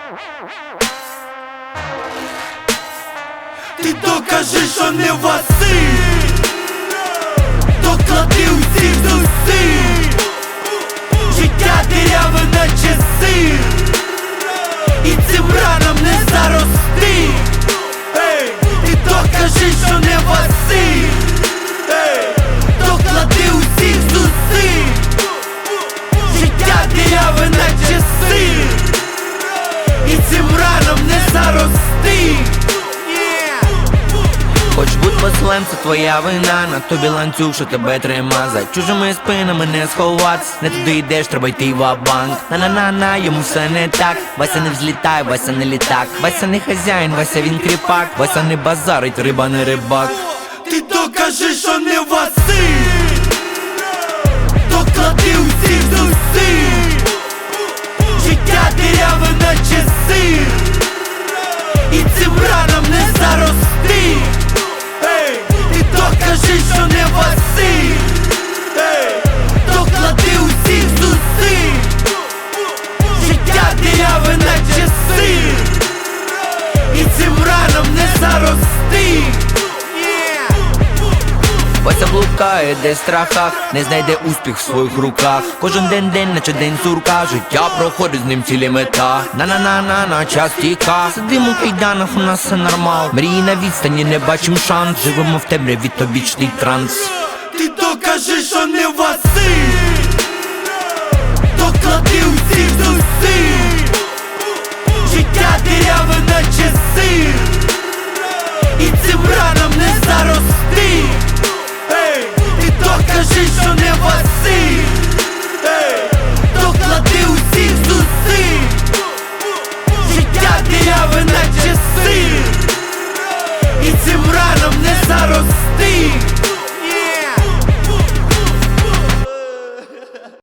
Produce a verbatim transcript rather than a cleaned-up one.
Ти докажи, що не Василь, доклади усіх зусиль. Життя диряве, наче сир, і цим ранам не зарости. Ти докажи, що не Василь, доклади усіх зусиль. Життя диряве, наче сир, і цим ранам не зарости. Хоч будь послем, це твоя вина, на тобі ланцюг, що тебе трима. За чужими спинами не сховатись, не туди йдеш, треба йти ва-банк. На-на-на-на, йому все не так. Вася не взлітай, Вася не літак. Вася не хазяїн, Вася він кріпак. Вася не базарить, риба не рибак. Ти докажи, що не Василь, доклади усіх зусиль. Життя диряве, наче сир, і цим ранам не зарости. Ти докажи, що не Василь, доклади усіх зусиль. Життя диряве, наче сир, і цим ранам не зарости. Вася блукає десь в страхах, не знайде успіх в своїх руках. Кожен день день, наче день сурка, життя проходить з ним цілі мета. На-на-на-на-на, час тіка. Сидимо в кайданах, у нас все нормал. Мрії на відстані, не бачим шанс. Живемо в темряві, то вічний транс. Ти докажи, що не Василь, доклади усіх зусиль. Життя диряве, наче сир, і цим ранам не зарости. Ти докажи, що не Василь, доклади усіх зусиль. Життя диряве, наче сир, і цим ранам не зарости.